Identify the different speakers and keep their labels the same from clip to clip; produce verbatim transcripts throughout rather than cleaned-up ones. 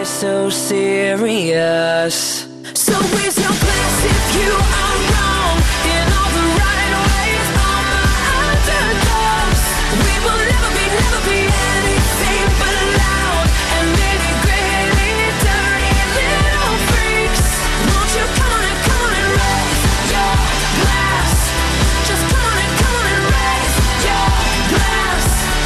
Speaker 1: Why so serious? So raise your glass if you are wrong in all the right ways. All my underdogs, we will never be, never be anything but loud and maybe greatly dirty little freaks. Won't you come on and come on and raise your glass? Just come on and come on and raise your glass.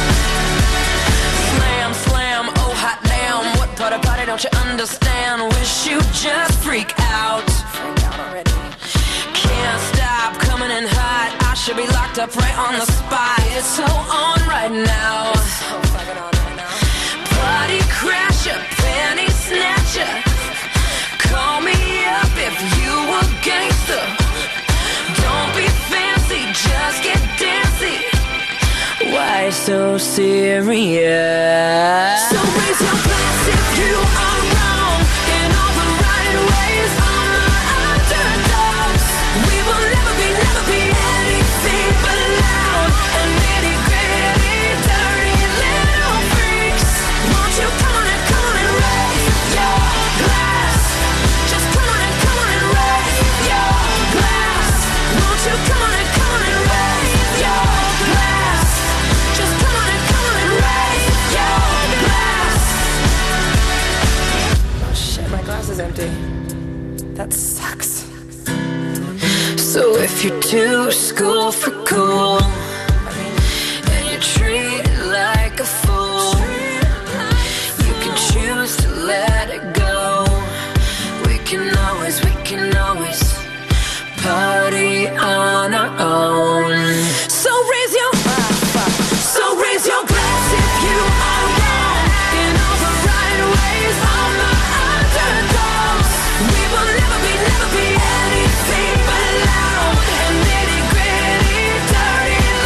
Speaker 1: Slam, slam, oh hot damn, what part of party don't you understand? Wish you just freak out. Freak out already. Can't stop coming in hot. I should be locked up right on the spot. It's so on right now. It's so fucking on right now. Party crasher, penny snatcher. Call me up if you a gangster. Don't be fancy, just get dancy. Why so serious? So raise your glass if you are wrong in all the right ways. All my underdogs, we will never be, never be anything but loud and nitty gritty, dirty little freaks. Won't you come on and come on and raise your glass? Just come on and come on and raise your glass. Won't you come on and come on and raise your glass? Just come on and come on and raise your glass. Oh shit, my glass is empty. That sucks. So if you're too school for cool and you treat it like a fool, you can choose to let it go. We can always, we can always party on our own. So raise your So raise your glass if you are wrong in all the right ways. All my underdogs, we will never be, never be anything but loud and nitty gritty, dirty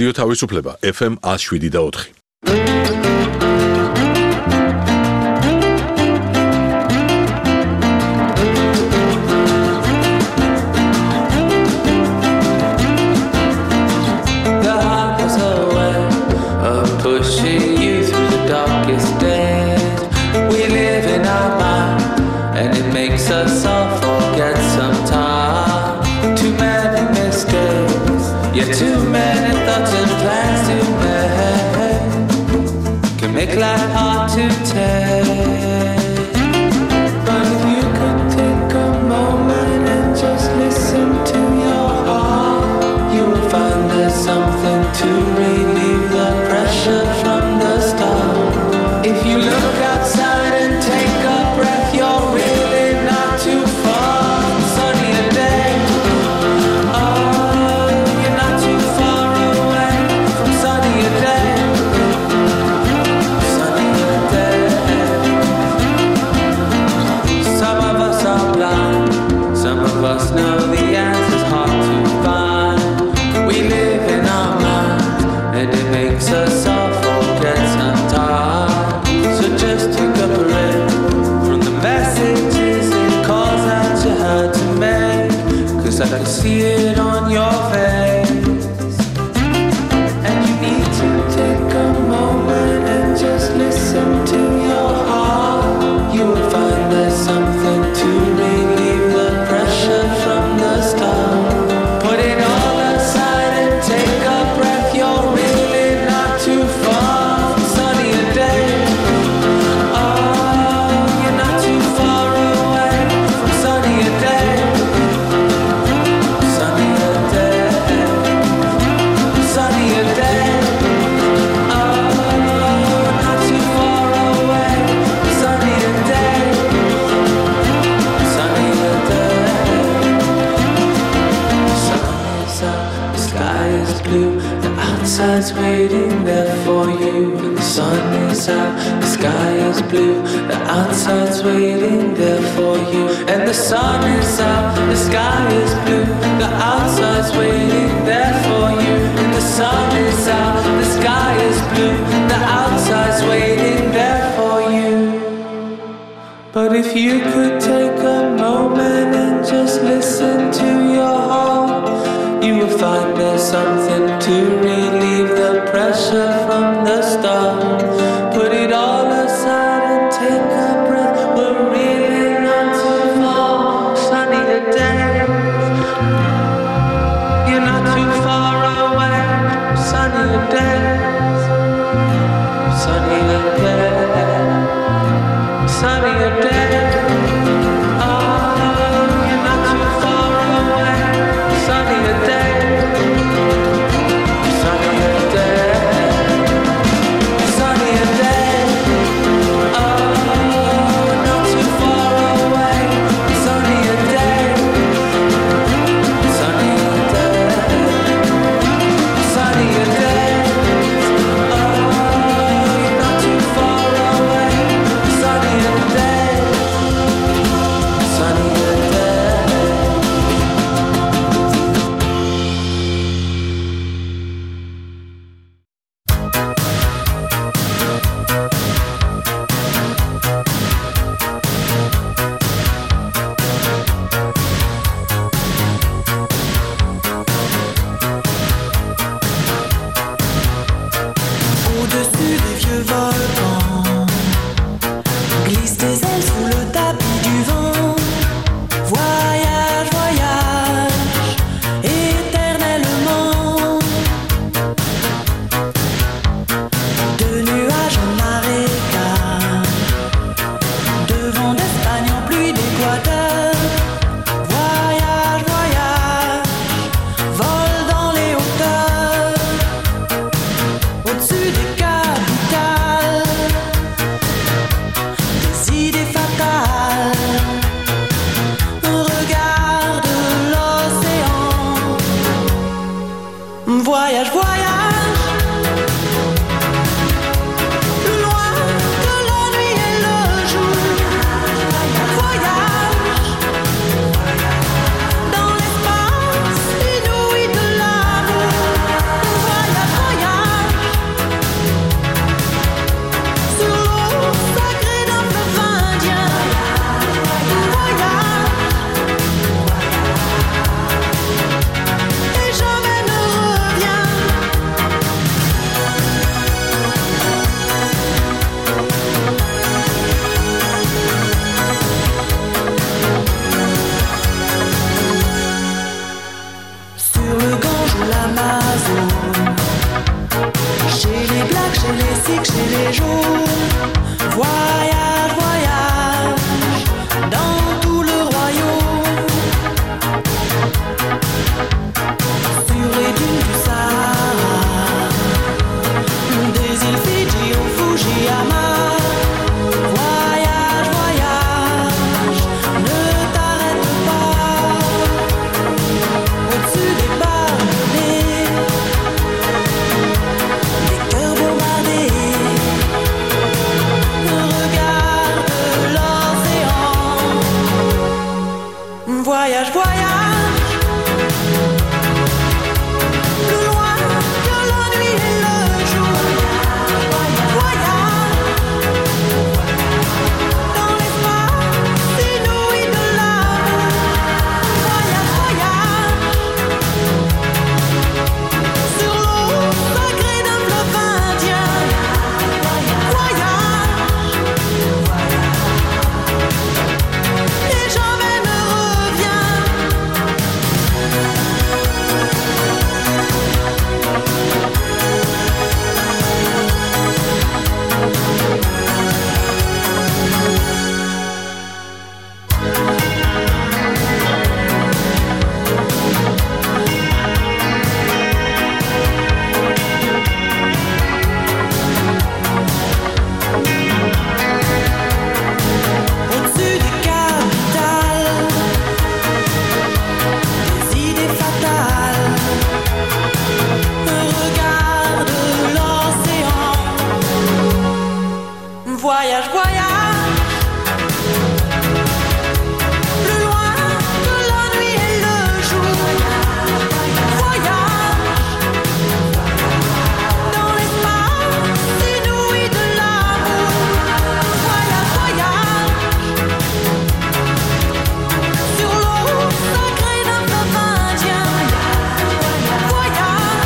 Speaker 2: რადიო თავისუფლება ეფ ემ one oh seven და four.
Speaker 3: Pushing you through the darkest days. We live in our mind, and it makes us all forget sometime. Too many mistakes, yeah, too many thoughts and plans to make. Can make life hard to take. But if you could take a moment and just listen to your heart, you will find there's something to relieve the pressure from the start. If you look outside and take a breath, you're really not too far from sunnier day. Oh, you're not too far away from sunnier day. Sunnier day. Some of us are blind, some of us know the answer's hard to find. We live in our minds, and it makes us all forget sometimes. So just take a breath from the messages and calls that you had to make, 'cause I can see it on your face. And you need to take a moment and just listen to your heart. You will find there's something to relieve the pressure from the start. Put it all aside and take a breath. You're really not too far from sunnier day. Oh, you're not too far away from sunnier day. Sunnier day. Sunnier day. Oh, not too far away from sunnier day. Sunnier day. Sun is up, the sky is blue, the outside's waiting there for you. And the sun is out, the sky is blue, the outside's waiting there for you. And the sun is out, the sky is blue, the outside's waiting there for you. And the sun is out, the sky is blue, the outside's waiting there for you. But if you could take a moment and just listen to your heart, you will find there's something to relieve the pressure from the start. Put it all aside and take a breath. We're really not too far. Sunnier days. You're not too far away. Sunnier days. Sunnier days. Sunnier days. Oh, you're not too far away. Sunnier days. Sunnier days. Sunnier days. Oh, not too far away. Sunnier days. Sunnier days. Sunnier days. Oh, you're not too far away. Sunnier days.
Speaker 4: les jours. Voyage, voyage dans tout le royaume. Sur les dunes du Sahara, des îles Fidji au Fujiyama. Voyage, voyage, ne t'arrête pas. Au-dessus des barbelés, des cœurs bombardés. Regarde l'océan. Voyage, voyage, plus loin que la nuit et le jour. Voyage dans l'espace inouï de l'amour. Voyage, voyage sur l'eau sacrée d'un fleuve indien. Voyage et jamais ne reviens. Au-dessus des capitales, des idées fatales. Regarde l'océan. Voyage, voyage, plus loin que la nuit et le jour. Voyage dans l'espace inouï de l'amour. Voyage, voyage sur l'eau sacrée d'un fleuve indien. Voyage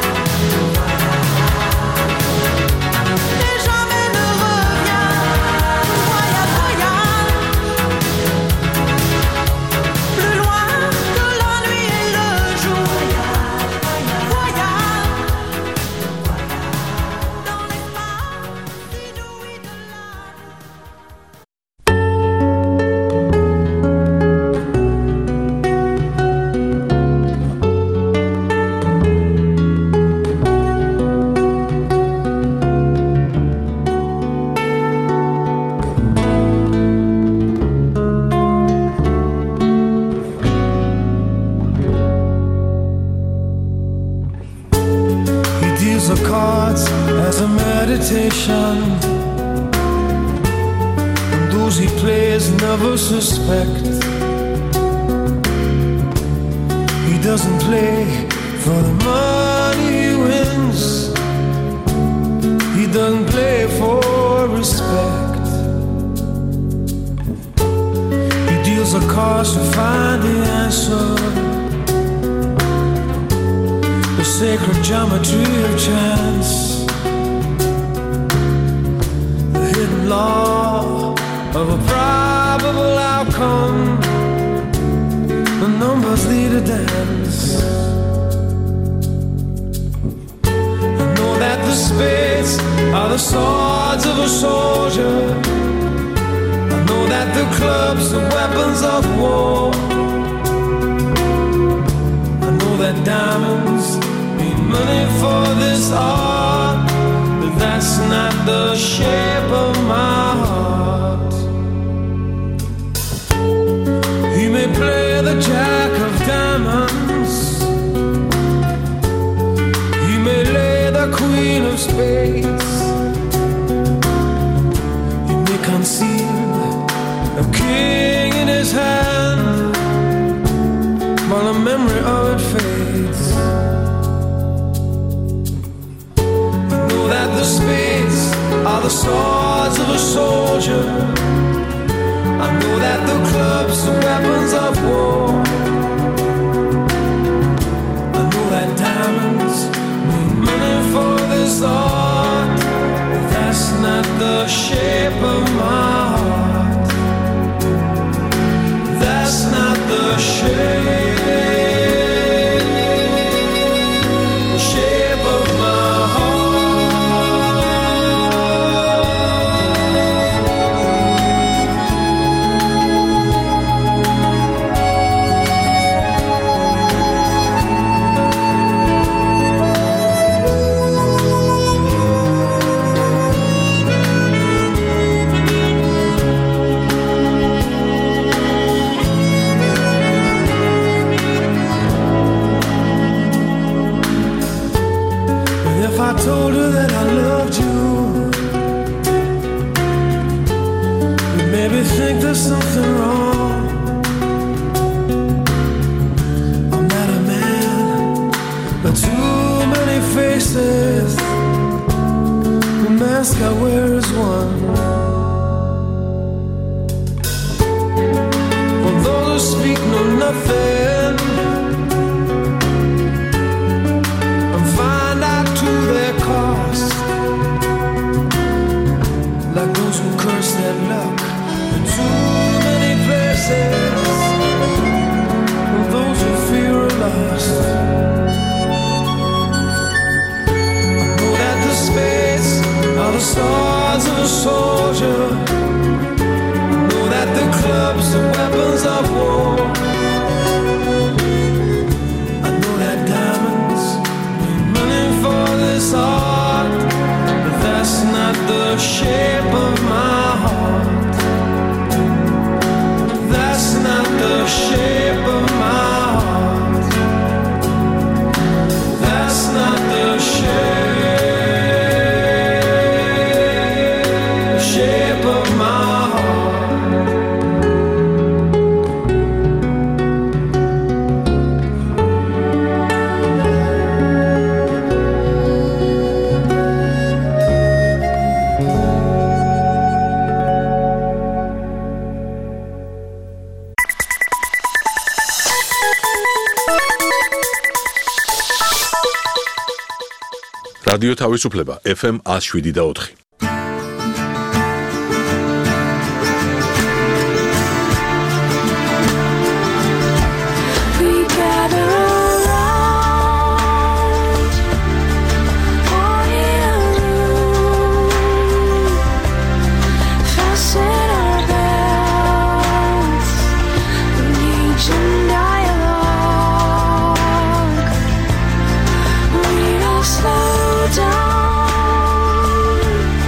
Speaker 4: et jamais ne reviens. Voyage, voyage, plus loin que la nuit et le jour. Voyage dans l'espace inouï de
Speaker 5: He deals the cards as a meditation, and those he plays never suspect. He doesn't play for the money he wins. He doesn't play for respect. He deals the cards to find the answer, the sacred geometry of chance, the hidden law of a probable outcome. The numbers lead a dance. I know that the spades are the swords of a soldier. I know that the clubs are weapons of war. I know that diamonds mean money for this art, but that's not the shape of my heart. He may play the jack of diamonds, he may lay the queen of spades, he may conceal a king in his hand while the memory of it fades. I know that the spades are the swords of a soldier. I know that the clubs are weapons of war. I know that diamonds mean money for this art, but that's not the shape of my heart. That's not the shape. Shape of my heart. you that I loved you. You made me think there's something wrong. I'm not a man, but too many faces. The mask I wear is one. For those who speak know nothing and find out to their cost, like those who curse their luck in too many places, and those who fear are lost. I know that the spades are the stars of a soldier. I know that the clubs are weapons of war. I know that diamonds mean money for this art, but that's not the shape of my heart. That's not the shape of my heart. That's not the shape, shape of my heart.
Speaker 2: რადიო თავისუფლება ეფ ემ one oh seven და four.
Speaker 1: Down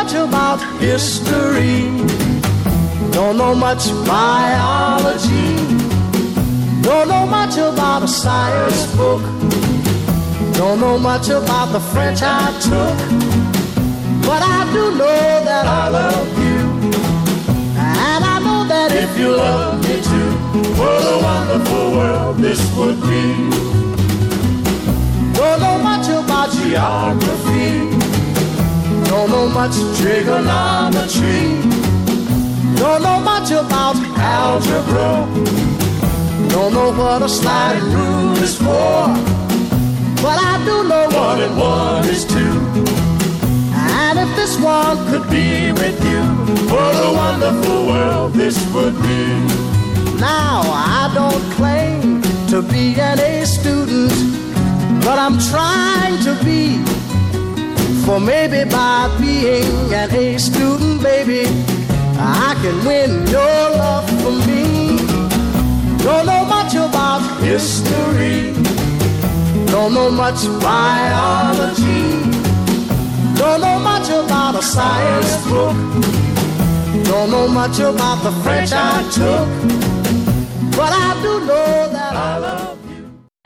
Speaker 6: much about history. Don't know much biology. Don't know much about a science book. Don't know much about the French I took. But I do know that I love you. And I know that if you love me too, what a wonderful world this would be. Don't know much about geography. Don't know much trigonometry. Don't know much about algebra. Don't know what a sliding rule is for. But I do know one and one is two. And if this one could be with you, what a wonderful world this would be. Now I don't claim to be an A student, but I'm trying to be. For maybe by being an A student, baby, I can win your love for me. Don't know much about history. Don't know much biology. Don't know much about a science book. Don't know much about the French I took. But I do know that I love you.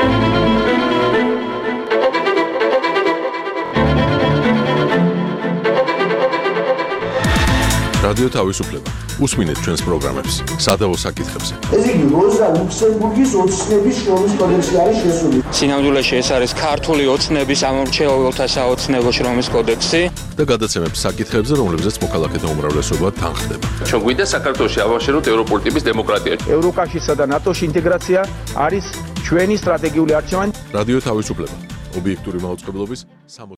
Speaker 2: რადიო თავისუფლება. უსმინეთ ჩვენს პროგრამებს. სადავო საკითხებზე.
Speaker 7: ეს იგი როზა ლუქსემბურგის ოცნების შრომის კოდექსში არის შესული.
Speaker 8: სინამდვილეში ეს არის ქართული ოცნების ამორჩეულთა საოცნებო შრომის კოდექსი
Speaker 2: და გადაცემებს საკითხებზე, რომლებზეც მოქალაქეთა უმრავლესობა თანხდება.
Speaker 9: ჩვენ გვინდა საქართველოში ავაშეროთ ევროპული ტიპის დემოკრატია.
Speaker 7: ევროკავშირსა და ნატოში ინტეგრაცია არის ჩვენი სტრატეგიული არჩევანი.
Speaker 2: რადიო თავისუფლება. ობიექტური მაუწყებლობის